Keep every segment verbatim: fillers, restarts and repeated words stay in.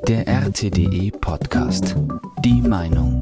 Der R T D E Podcast. Die Meinung.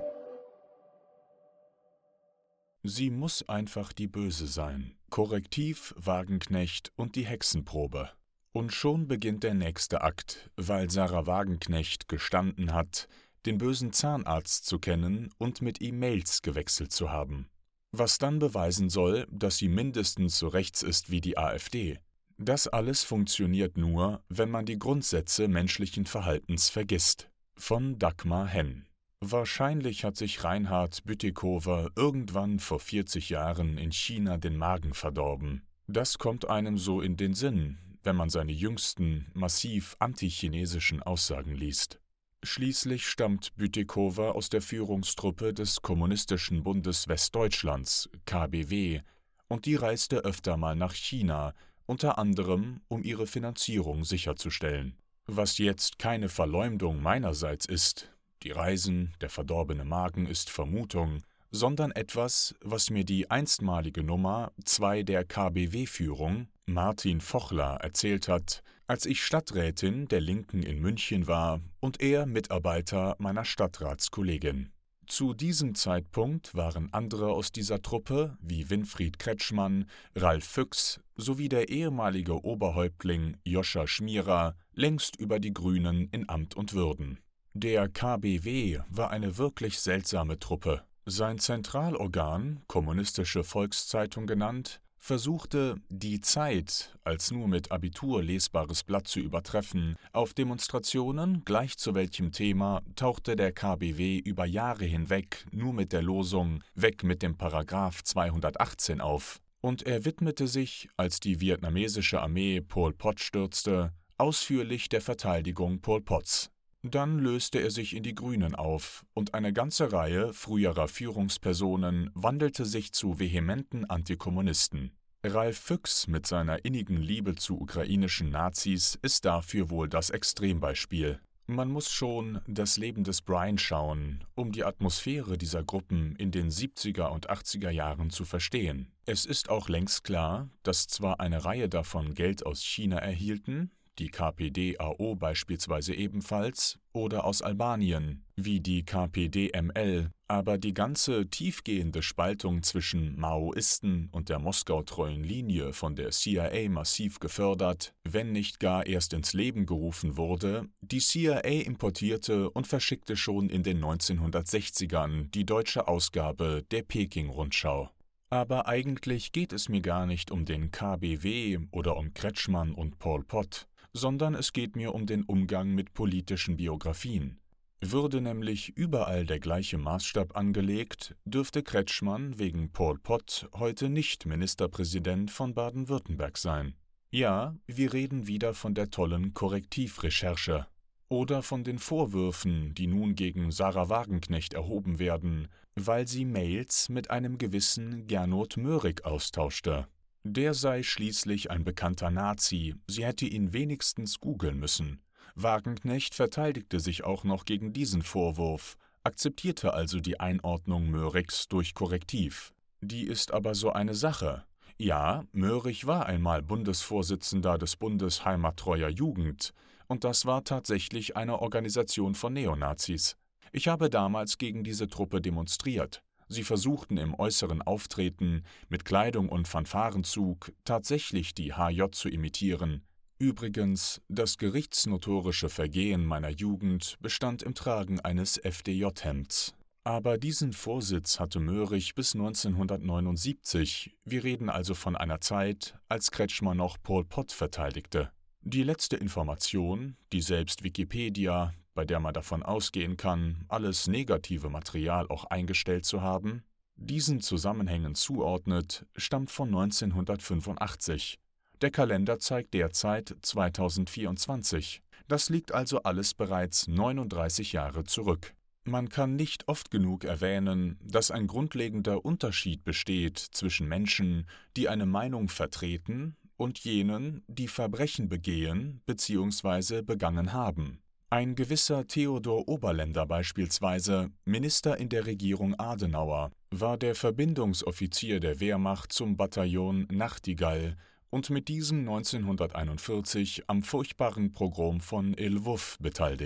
Sie muss einfach die Böse sein. Korrektiv, Wagenknecht und die Hexenprobe. Und schon beginnt der nächste Akt, weil Sarah Wagenknecht gestanden hat, den bösen Zahnarzt zu kennen und mit ihm Mails gewechselt zu haben. Was dann beweisen soll, dass sie mindestens so rechts ist wie die AfD. Das alles funktioniert nur, wenn man die Grundsätze menschlichen Verhaltens vergisst. Von Dagmar Henn. Wahrscheinlich hat sich Reinhard Bütikofer irgendwann vor vierzig Jahren in China den Magen verdorben. Das kommt einem so in den Sinn, wenn man seine jüngsten, massiv antichinesischen Aussagen liest. Schließlich stammt Bütikofer aus der Führungstruppe des Kommunistischen Bundes Westdeutschlands, K B W, und die reiste öfter mal nach China, unter anderem, um ihre Finanzierung sicherzustellen. Was jetzt keine Verleumdung meinerseits ist, die Reisen, der verdorbene Magen ist Vermutung, sondern etwas, was mir die einstmalige Nummer zwei der K B W-Führung, Martin Fochler, erzählt hat, als ich Stadträtin der Linken in München war und er Mitarbeiter meiner Stadtratskollegin. Zu diesem Zeitpunkt waren andere aus dieser Truppe, wie Winfried Kretschmann, Ralf Füchs sowie der ehemalige Oberhäuptling Joscha Schmierer längst über die Grünen in Amt und Würden. Der K B W war eine wirklich seltsame Truppe. Sein Zentralorgan, Kommunistische Volkszeitung genannt, versuchte, die Zeit als nur mit Abitur lesbares Blatt zu übertreffen. Auf Demonstrationen, gleich zu welchem Thema, tauchte der K B W über Jahre hinweg nur mit der Losung »Weg mit dem Paragraph zweihundertachtzehn« auf. Und er widmete sich, als die vietnamesische Armee Pol Pot stürzte, ausführlich der Verteidigung Pol Pots. Dann löste er sich in die Grünen auf und eine ganze Reihe früherer Führungspersonen wandelte sich zu vehementen Antikommunisten. Ralf Füchs mit seiner innigen Liebe zu ukrainischen Nazis ist dafür wohl das Extrembeispiel. Man muss schon das Leben des Brian schauen, um die Atmosphäre dieser Gruppen in den siebziger und achtziger Jahren zu verstehen. Es ist auch längst klar, dass zwar eine Reihe davon Geld aus China erhielten, die K P D A O beispielsweise ebenfalls, oder aus Albanien, wie die K P D M L, aber die ganze tiefgehende Spaltung zwischen Maoisten und der Moskau-treuen Linie von der C I A massiv gefördert, wenn nicht gar erst ins Leben gerufen wurde. Die C I A importierte und verschickte schon in den neunzehnhundertsechzigern die deutsche Ausgabe der Peking-Rundschau. Aber eigentlich geht es mir gar nicht um den K B W oder um Kretschmann und Pol Pot, sondern es geht mir um den Umgang mit politischen Biografien. Würde nämlich überall der gleiche Maßstab angelegt, dürfte Kretschmann wegen Pol Pot heute nicht Ministerpräsident von Baden-Württemberg sein. Ja, wir reden wieder von der tollen Korrektivrecherche. Oder von den Vorwürfen, die nun gegen Sarah Wagenknecht erhoben werden, weil sie Mails mit einem gewissen Gernot Möhrig austauschte. Der sei schließlich ein bekannter Nazi, sie hätte ihn wenigstens googeln müssen. Wagenknecht verteidigte sich auch noch gegen diesen Vorwurf, akzeptierte also die Einordnung Möhrigs durch Korrektiv. Die ist aber so eine Sache. Ja, Möhrig war einmal Bundesvorsitzender des Bundes Heimattreuer Jugend, und das war tatsächlich eine Organisation von Neonazis. Ich habe damals gegen diese Truppe demonstriert. Sie versuchten im äußeren Auftreten, mit Kleidung und Fanfarenzug, tatsächlich die H J zu imitieren. Übrigens, das gerichtsnotorische Vergehen meiner Jugend bestand im Tragen eines F D J-Hemds. Aber diesen Vorsitz hatte Möhrig bis neunzehnhundertneunundsiebzig, wir reden also von einer Zeit, als Kretschmann noch Pol Pot verteidigte. Die letzte Information, die selbst Wikipedia, bei der man davon ausgehen kann, alles negative Material auch eingestellt zu haben, diesen Zusammenhängen zuordnet, stammt von neunzehnhundertfünfundachtzig. Der Kalender zeigt derzeit zweitausendvierundzwanzig. Das liegt also alles bereits neununddreißig Jahre zurück. Man kann nicht oft genug erwähnen, dass ein grundlegender Unterschied besteht zwischen Menschen, die eine Meinung vertreten, und jenen, die Verbrechen begehen bzw. begangen haben. Ein gewisser Theodor Oberländer beispielsweise, Minister in der Regierung Adenauer, war der Verbindungsoffizier der Wehrmacht zum Bataillon Nachtigall und mit diesem neunzehnhunderteinundvierzig am furchtbaren Pogrom von Lwów beteiligt.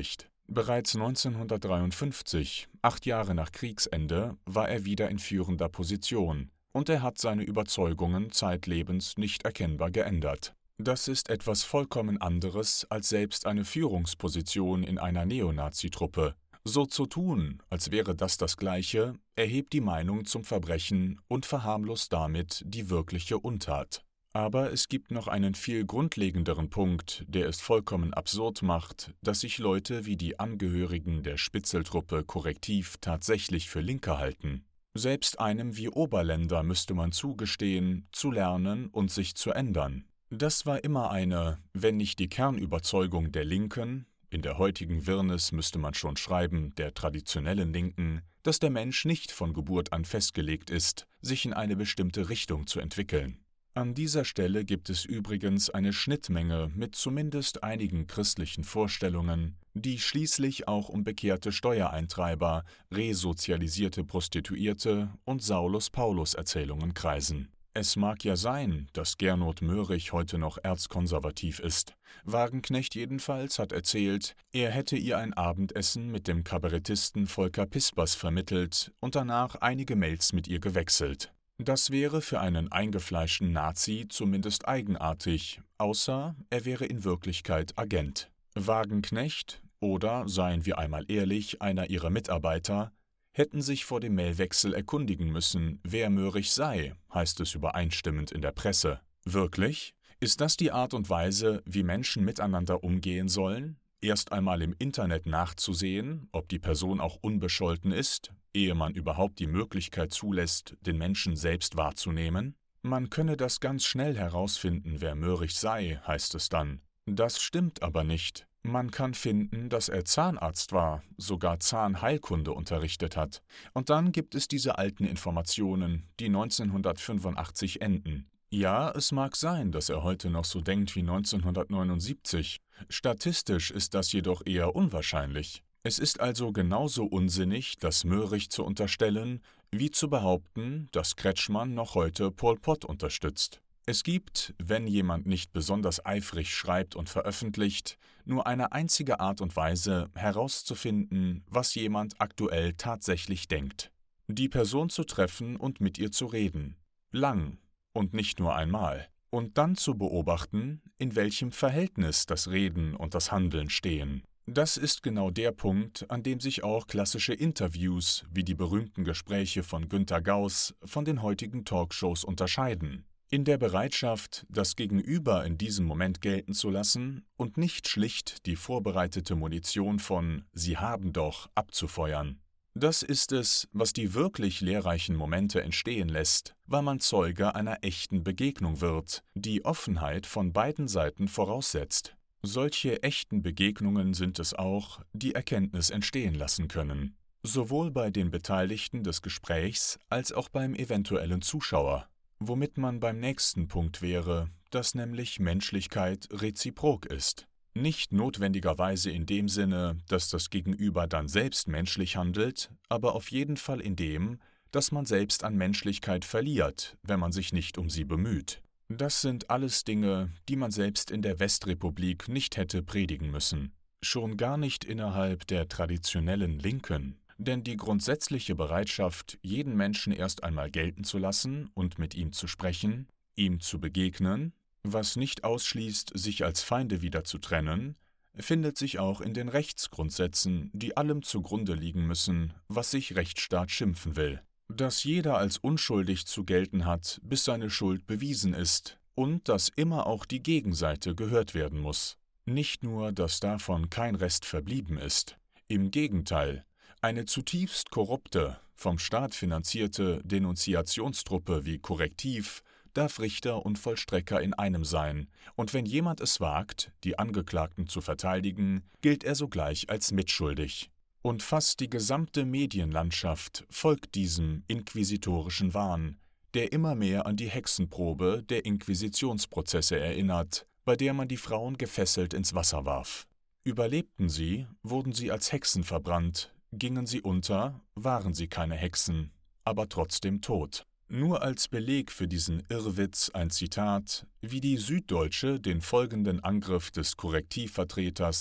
Bereits neunzehnhundertdreiundfünfzig, acht Jahre nach Kriegsende, war er wieder in führender Position, und er hat seine Überzeugungen zeitlebens nicht erkennbar geändert. Das ist etwas vollkommen anderes als selbst eine Führungsposition in einer Neonazi-Truppe. So zu tun, als wäre das das Gleiche, erhebt die Meinung zum Verbrechen und verharmlost damit die wirkliche Untat. Aber es gibt noch einen viel grundlegenderen Punkt, der es vollkommen absurd macht, dass sich Leute wie die Angehörigen der Spitzeltruppe Korrektiv tatsächlich für Linke halten. Selbst einem wie Oberländer müsste man zugestehen, zu lernen und sich zu ändern. Das war immer eine, wenn nicht die Kernüberzeugung der Linken, in der heutigen Wirrnis müsste man schon schreiben, der traditionellen Linken, dass der Mensch nicht von Geburt an festgelegt ist, sich in eine bestimmte Richtung zu entwickeln. An dieser Stelle gibt es übrigens eine Schnittmenge mit zumindest einigen christlichen Vorstellungen, die schließlich auch um bekehrte Steuereintreiber, resozialisierte Prostituierte und Saulus-Paulus-Erzählungen kreisen. Es mag ja sein, dass Gernot Möhrig heute noch erzkonservativ ist. Wagenknecht jedenfalls hat erzählt, er hätte ihr ein Abendessen mit dem Kabarettisten Volker Pispers vermittelt und danach einige Mails mit ihr gewechselt. Das wäre für einen eingefleischten Nazi zumindest eigenartig, außer er wäre in Wirklichkeit Agent. Wagenknecht oder, seien wir einmal ehrlich, einer ihrer Mitarbeiter, hätten sich vor dem Mailwechsel erkundigen müssen, wer Möhrig sei, heißt es übereinstimmend in der Presse. Wirklich? Ist das die Art und Weise, wie Menschen miteinander umgehen sollen? Erst einmal im Internet nachzusehen, ob die Person auch unbescholten ist, ehe man überhaupt die Möglichkeit zulässt, den Menschen selbst wahrzunehmen? Man könne das ganz schnell herausfinden, wer Möhrig sei, heißt es dann. Das stimmt aber nicht. Man kann finden, dass er Zahnarzt war, sogar Zahnheilkunde unterrichtet hat. Und dann gibt es diese alten Informationen, die neunzehnhundertfünfundachtzig enden. Ja, es mag sein, dass er heute noch so denkt wie neunzehnhundertneunundsiebzig. Statistisch ist das jedoch eher unwahrscheinlich. Es ist also genauso unsinnig, das Möhrig zu unterstellen, wie zu behaupten, dass Kretschmann noch heute Pol Pot unterstützt. Es gibt, wenn jemand nicht besonders eifrig schreibt und veröffentlicht, nur eine einzige Art und Weise, herauszufinden, was jemand aktuell tatsächlich denkt. Die Person zu treffen und mit ihr zu reden. Lang und nicht nur einmal. Und dann zu beobachten, in welchem Verhältnis das Reden und das Handeln stehen. Das ist genau der Punkt, an dem sich auch klassische Interviews wie die berühmten Gespräche von Günter Gauss von den heutigen Talkshows unterscheiden. In der Bereitschaft, das Gegenüber in diesem Moment gelten zu lassen und nicht schlicht die vorbereitete Munition von »Sie haben doch« abzufeuern. Das ist es, was die wirklich lehrreichen Momente entstehen lässt, weil man Zeuge einer echten Begegnung wird, die Offenheit von beiden Seiten voraussetzt. Solche echten Begegnungen sind es auch, die Erkenntnis entstehen lassen können. Sowohl bei den Beteiligten des Gesprächs als auch beim eventuellen Zuschauer. Womit man beim nächsten Punkt wäre, dass nämlich Menschlichkeit reziprok ist. Nicht notwendigerweise in dem Sinne, dass das Gegenüber dann selbst menschlich handelt, aber auf jeden Fall in dem, dass man selbst an Menschlichkeit verliert, wenn man sich nicht um sie bemüht. Das sind alles Dinge, die man selbst in der Westrepublik nicht hätte predigen müssen. Schon gar nicht innerhalb der traditionellen Linken. Denn die grundsätzliche Bereitschaft, jeden Menschen erst einmal gelten zu lassen und mit ihm zu sprechen, ihm zu begegnen, was nicht ausschließt, sich als Feinde wieder zu trennen, findet sich auch in den Rechtsgrundsätzen, die allem zugrunde liegen müssen, was sich Rechtsstaat schimpfen will. Dass jeder als unschuldig zu gelten hat, bis seine Schuld bewiesen ist, und dass immer auch die Gegenseite gehört werden muss. Nicht nur, dass davon kein Rest verblieben ist. Im Gegenteil, eine zutiefst korrupte, vom Staat finanzierte Denunziationstruppe wie Korrektiv darf Richter und Vollstrecker in einem sein, und wenn jemand es wagt, die Angeklagten zu verteidigen, gilt er sogleich als mitschuldig. Und fast die gesamte Medienlandschaft folgt diesem inquisitorischen Wahn, der immer mehr an die Hexenprobe der Inquisitionsprozesse erinnert, bei der man die Frauen gefesselt ins Wasser warf. Überlebten sie, wurden sie als Hexen verbrannt, gingen sie unter, waren sie keine Hexen, aber trotzdem tot. Nur als Beleg für diesen Irrwitz ein Zitat, wie die Süddeutsche den folgenden Angriff des Korrektivvertreters,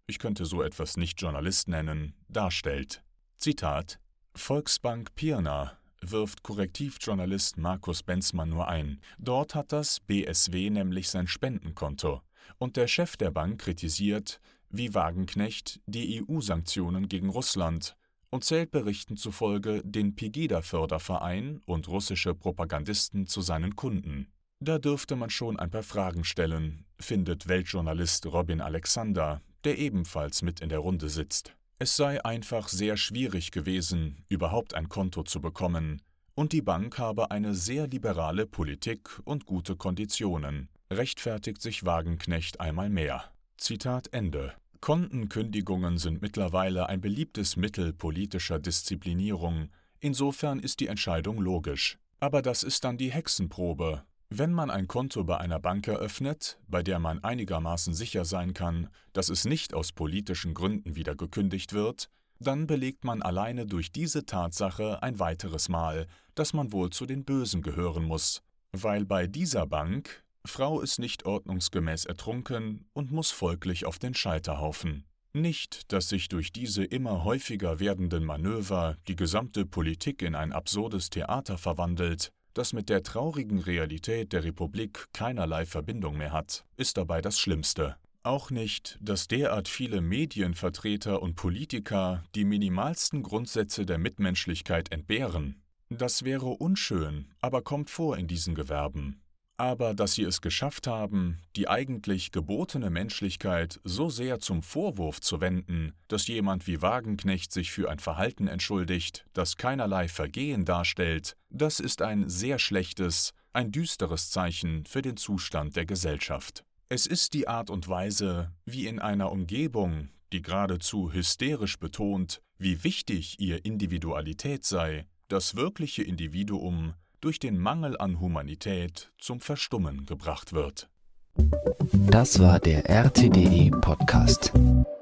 ich könnte so etwas nicht Journalist nennen, darstellt. Zitat: Volksbank Pirna wirft Korrektivjournalist Markus Benzmann nur ein. Dort hat das B S W nämlich sein Spendenkonto. Und der Chef der Bank kritisiert, wie Wagenknecht, die E U-Sanktionen gegen Russland und zählt Berichten zufolge den Pegida-Förderverein und russische Propagandisten zu seinen Kunden. Da dürfte man schon ein paar Fragen stellen, findet Weltjournalist Robin Alexander, der ebenfalls mit in der Runde sitzt. Es sei einfach sehr schwierig gewesen, überhaupt ein Konto zu bekommen, und die Bank habe eine sehr liberale Politik und gute Konditionen, rechtfertigt sich Wagenknecht einmal mehr. Zitat Ende. Kontenkündigungen sind mittlerweile ein beliebtes Mittel politischer Disziplinierung, insofern ist die Entscheidung logisch. Aber das ist dann die Hexenprobe. Wenn man ein Konto bei einer Bank eröffnet, bei der man einigermaßen sicher sein kann, dass es nicht aus politischen Gründen wieder gekündigt wird, dann belegt man alleine durch diese Tatsache ein weiteres Mal, dass man wohl zu den Bösen gehören muss, weil bei dieser Bank Frau ist nicht ordnungsgemäß ertrunken und muss folglich auf den Scheiterhaufen. Nicht, dass sich durch diese immer häufiger werdenden Manöver die gesamte Politik in ein absurdes Theater verwandelt, das mit der traurigen Realität der Republik keinerlei Verbindung mehr hat, ist dabei das Schlimmste. Auch nicht, dass derart viele Medienvertreter und Politiker die minimalsten Grundsätze der Mitmenschlichkeit entbehren. Das wäre unschön, aber kommt vor in diesen Gewerben. Aber dass sie es geschafft haben, die eigentlich gebotene Menschlichkeit so sehr zum Vorwurf zu wenden, dass jemand wie Wagenknecht sich für ein Verhalten entschuldigt, das keinerlei Vergehen darstellt, das ist ein sehr schlechtes, ein düsteres Zeichen für den Zustand der Gesellschaft. Es ist die Art und Weise, wie in einer Umgebung, die geradezu hysterisch betont, wie wichtig ihr Individualität sei, das wirkliche Individuum durch den Mangel an Humanität zum Verstummen gebracht wird. Das war der R T D E Podcast.